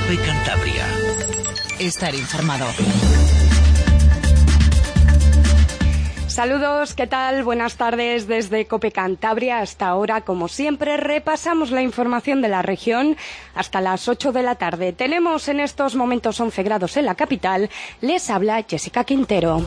COPE Cantabria. Estar informado. Saludos, ¿qué tal? Buenas tardes desde COPE Cantabria. Hasta ahora, como siempre, repasamos la información de la región hasta las 8 de la tarde. Tenemos en estos momentos 11 grados en la capital. Les habla Jessica Quintero.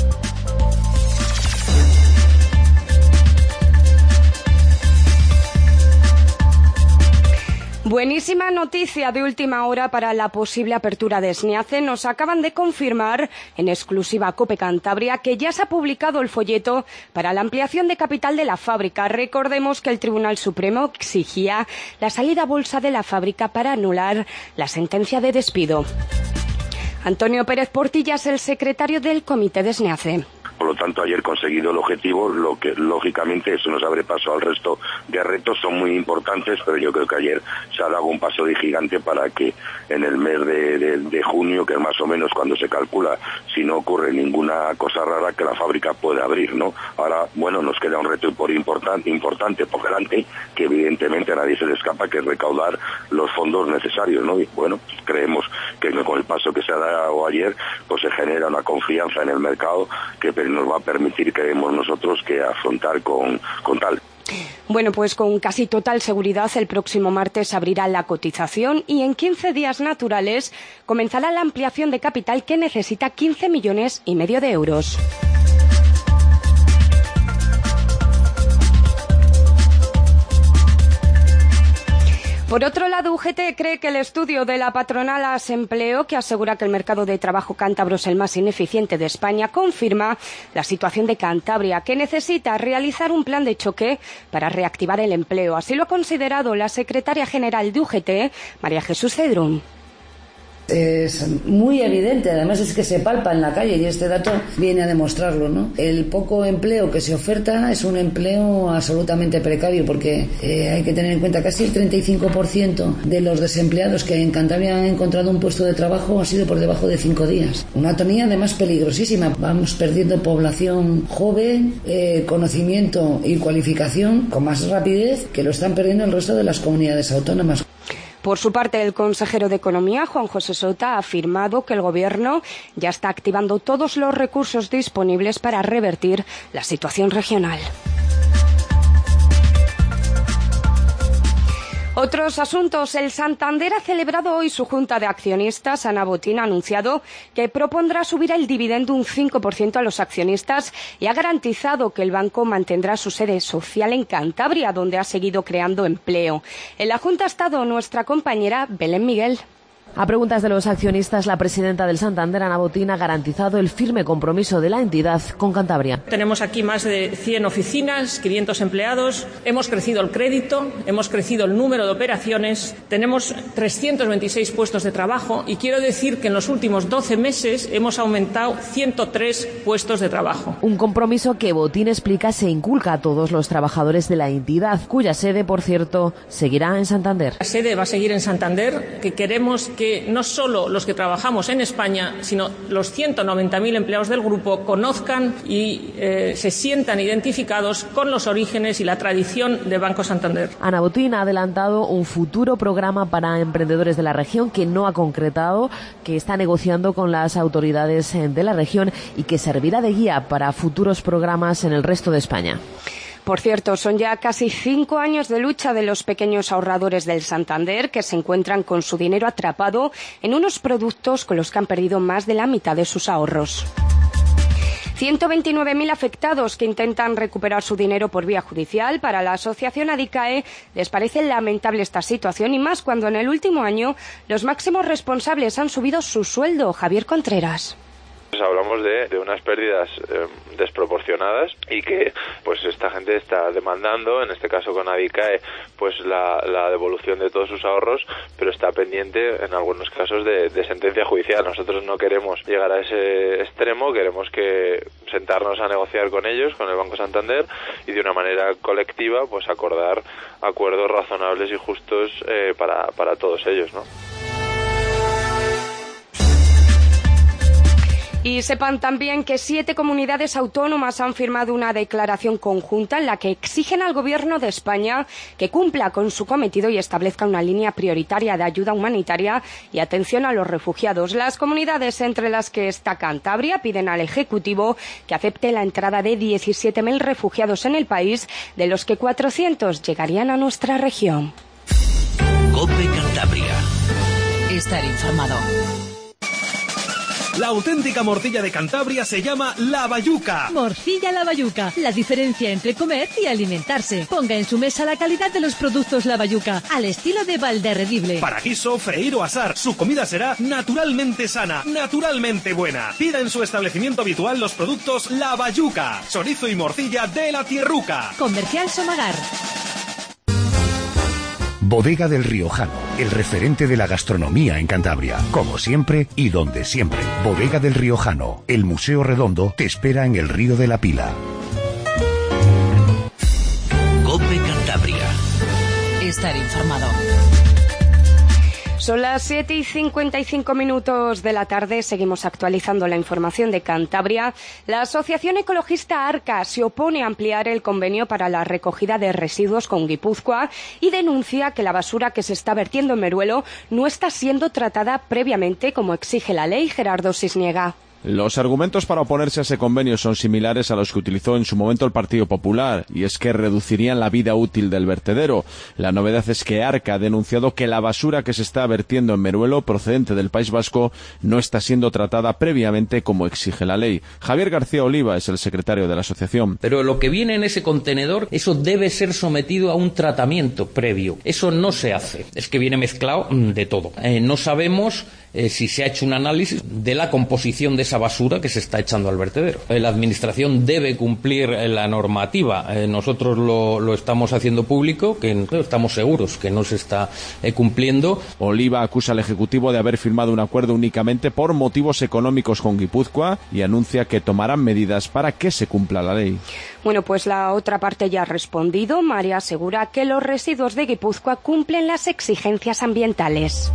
Buenísima noticia de última hora para la posible apertura de SNIACE. Nos acaban de confirmar en exclusiva COPE Cantabria que ya se ha publicado el folleto para la ampliación de capital de la fábrica. Recordemos que el Tribunal Supremo exigía la salida a bolsa de la fábrica para anular la sentencia de despido. Antonio Pérez Portilla es el secretario del comité de SNIACE. Por lo tanto, ayer conseguido el objetivo, lo que lógicamente eso nos abre paso al resto de retos, son muy importantes, pero yo creo que ayer se ha dado un paso de gigante para que en el mes de junio, que es más o menos cuando se calcula, si no ocurre ninguna cosa rara, que la fábrica pueda abrir, ¿no? Ahora, bueno, nos queda un reto importante por delante, que evidentemente a nadie se le escapa, que es recaudar los fondos necesarios, ¿no? Y bueno, creemos que con el paso que se ha dado ayer, pues se genera una confianza en el mercado que nos va a permitir, creemos nosotros, que afrontar con tal. Bueno, pues con casi total seguridad el próximo martes abrirá la cotización y en 15 días naturales comenzará la ampliación de capital que necesita 15,5 millones de euros. Por otro lado, UGT cree que el estudio de la patronal Asempleo, que asegura que el mercado de trabajo cántabro es el más ineficiente de España, confirma la situación de Cantabria, que necesita realizar un plan de choque para reactivar el empleo. Así lo ha considerado la secretaria general de UGT, María Jesús Cedrún. Es muy evidente, además es que se palpa en la calle y este dato viene a demostrarlo, ¿no? El poco empleo que se oferta es un empleo absolutamente precario porque hay que tener en cuenta casi el 35% de los desempleados que en Cantabria han encontrado un puesto de trabajo ha sido por debajo de 5 días. Una tonía además peligrosísima. Vamos perdiendo población joven, conocimiento y cualificación con más rapidez que lo están perdiendo el resto de las comunidades autónomas. Por su parte, el consejero de Economía, Juan José Sota, ha afirmado que el Gobierno ya está activando todos los recursos disponibles para revertir la situación regional. Otros asuntos. El Santander ha celebrado hoy su junta de accionistas. Ana Botín ha anunciado que propondrá subir el dividendo un 5% a los accionistas y ha garantizado que el banco mantendrá su sede social en Cantabria, donde ha seguido creando empleo. En la junta ha estado nuestra compañera Belén Miguel. A preguntas de los accionistas, la presidenta del Santander, Ana Botín, ha garantizado el firme compromiso de la entidad con Cantabria. Tenemos aquí más de 100 oficinas, 500 empleados, hemos crecido el crédito, hemos crecido el número de operaciones, tenemos 326 puestos de trabajo y quiero decir que en los últimos 12 meses hemos aumentado 103 puestos de trabajo. Un compromiso que Botín explica se inculca a todos los trabajadores de la entidad, cuya sede, por cierto, seguirá en Santander. La sede va a seguir en Santander, que queremos que no solo los que trabajamos en España, sino los 190.000 empleados del grupo conozcan y se sientan identificados con los orígenes y la tradición de Banco Santander. Ana Botín ha adelantado un futuro programa para emprendedores de la región que no ha concretado, que está negociando con las autoridades de la región y que servirá de guía para futuros programas en el resto de España. Por cierto, son ya casi 5 años de lucha de los pequeños ahorradores del Santander que se encuentran con su dinero atrapado en unos productos con los que han perdido más de la mitad de sus ahorros. 129.000 afectados que intentan recuperar su dinero por vía judicial. Para la asociación ADICAE les parece lamentable esta situación y más cuando en el último año los máximos responsables han subido su sueldo. Javier Contreras. Hablamos de unas pérdidas desproporcionadas y que pues esta gente está demandando, en este caso con ADICAE, pues la devolución de todos sus ahorros, pero está pendiente en algunos casos de sentencia judicial. Nosotros no queremos llegar a ese extremo, queremos que sentarnos a negociar con ellos, con el Banco Santander, y de una manera colectiva pues acordar acuerdos razonables y justos para todos ellos, ¿no? Y sepan también que 7 comunidades autónomas han firmado una declaración conjunta en la que exigen al Gobierno de España que cumpla con su cometido y establezca una línea prioritaria de ayuda humanitaria y atención a los refugiados. Las comunidades, entre las que está Cantabria, piden al Ejecutivo que acepte la entrada de 17.000 refugiados en el país, de los que 400 llegarían a nuestra región. COPE Cantabria. Estar informado. La auténtica morcilla de Cantabria se llama La Bayuca. Morcilla La Bayuca. La diferencia entre comer y alimentarse. Ponga en su mesa la calidad de los productos La Bayuca, al estilo de Valderredible. Para guiso, freír o asar, su comida será naturalmente sana, naturalmente buena. Pida en su establecimiento habitual los productos La Bayuca. Chorizo y morcilla de la Tierruca. Comercial Somagar. Bodega del Riojano, el referente de la gastronomía en Cantabria. Como siempre y donde siempre. Bodega del Riojano, el Museo Redondo te espera en el Río de la Pila. COPE Cantabria. Estar informado. Son las 7:55 de la tarde. Seguimos actualizando la información de Cantabria. La Asociación Ecologista Arca se opone a ampliar el convenio para la recogida de residuos con Guipúzcoa y denuncia que la basura que se está vertiendo en Meruelo no está siendo tratada previamente como exige la ley. Gerardo Cisniega. Los argumentos para oponerse a ese convenio son similares a los que utilizó en su momento el Partido Popular, y es que reducirían la vida útil del vertedero. La novedad es que Arca ha denunciado que la basura que se está vertiendo en Meruelo, procedente del País Vasco, no está siendo tratada previamente como exige la ley. Javier García Oliva es el secretario de la asociación. Pero lo que viene en ese contenedor, eso debe ser sometido a un tratamiento previo. Eso no se hace. Es que viene mezclado de todo. No sabemos si se ha hecho un análisis de la composición de esa basura que se está echando al vertedero. La administración debe cumplir la normativa. Nosotros lo estamos haciendo público, que estamos seguros que no se está cumpliendo. Oliva acusa al Ejecutivo de haber firmado un acuerdo únicamente por motivos económicos con Guipúzcoa y anuncia que tomarán medidas para que se cumpla la ley. Bueno, pues la otra parte ya ha respondido. María asegura que los residuos de Guipúzcoa cumplen las exigencias ambientales.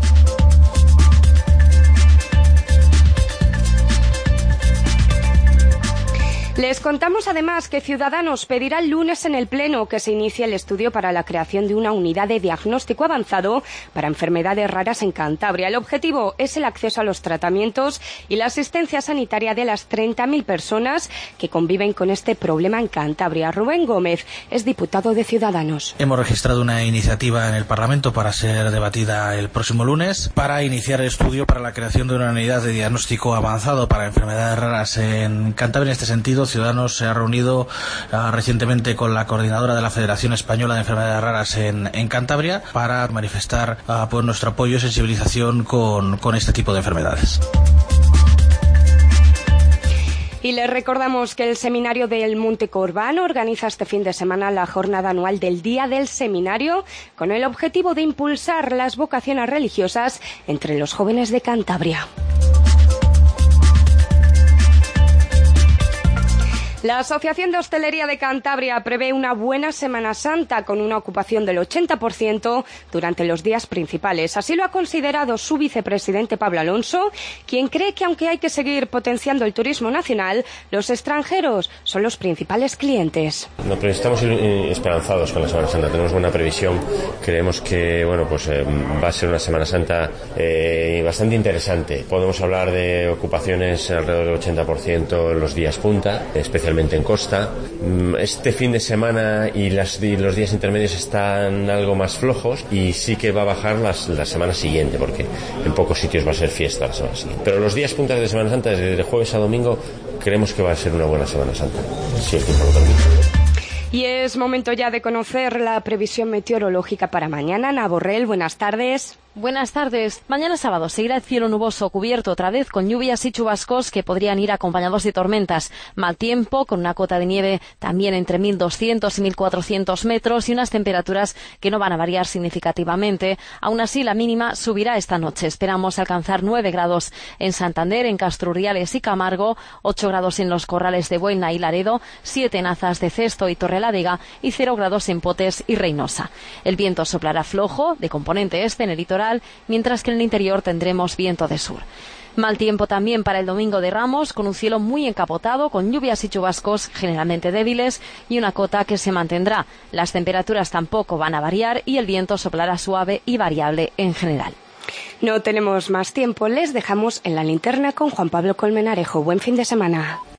Les contamos además que Ciudadanos pedirá el lunes en el Pleno que se inicie el estudio para la creación de una unidad de diagnóstico avanzado para enfermedades raras en Cantabria. El objetivo es el acceso a los tratamientos y la asistencia sanitaria de las 30.000 personas que conviven con este problema en Cantabria. Rubén Gómez es diputado de Ciudadanos. Hemos registrado una iniciativa en el Parlamento para ser debatida el próximo lunes para iniciar el estudio para la creación de una unidad de diagnóstico avanzado para enfermedades raras en Cantabria. En este sentido, Ciudadanos se ha reunido recientemente con la coordinadora de la Federación Española de Enfermedades Raras en Cantabria para manifestar pues nuestro apoyo y sensibilización con este tipo de enfermedades. Y les recordamos que el Seminario del Monte Corbán organiza este fin de semana la jornada anual del Día del Seminario con el objetivo de impulsar las vocaciones religiosas entre los jóvenes de Cantabria. La Asociación de Hostelería de Cantabria prevé una buena Semana Santa con una ocupación del 80% durante los días principales. Así lo ha considerado su vicepresidente Pablo Alonso, quien cree que aunque hay que seguir potenciando el turismo nacional, los extranjeros son los principales clientes. No, pero estamos esperanzados con la Semana Santa. Tenemos buena previsión. Creemos que va a ser una Semana Santa bastante interesante. Podemos hablar de ocupaciones alrededor del 80% en los días punta, especialmente en costa. Este fin de semana y los días intermedios están algo más flojos y sí que va a bajar la semana siguiente, porque en pocos sitios va a ser fiesta la semana siguiente. Pero los días puntas de Semana Santa, desde jueves a domingo, creemos que va a ser una buena Semana Santa. Sí, el tiempo lo permite. Y es momento ya de conocer la previsión meteorológica para mañana. Ana Borrell, buenas tardes. Buenas tardes. Mañana sábado seguirá el cielo nuboso cubierto otra vez con lluvias y chubascos que podrían ir acompañados de tormentas. Mal tiempo con una cota de nieve también entre 1.200 y 1.400 metros y unas temperaturas que no van a variar significativamente. Aún así, la mínima subirá esta noche. Esperamos alcanzar 9 grados en Santander, en Castro Urdiales y Camargo, 8 grados en los Corrales de Buelna y Laredo, 7 en Azas de Cesto y Torrelavega y 0 grados en Potes y Reynosa. El viento soplará flojo, de componente este en el litoral, litoral, mientras que en el interior tendremos viento de sur. Mal tiempo también para el domingo de Ramos, con un cielo muy encapotado, con lluvias y chubascos generalmente débiles y una cota que se mantendrá. Las temperaturas tampoco van a variar y el viento soplará suave y variable en general. No tenemos más tiempo, les dejamos en la linterna con Juan Pablo Colmenarejo. Buen fin de semana.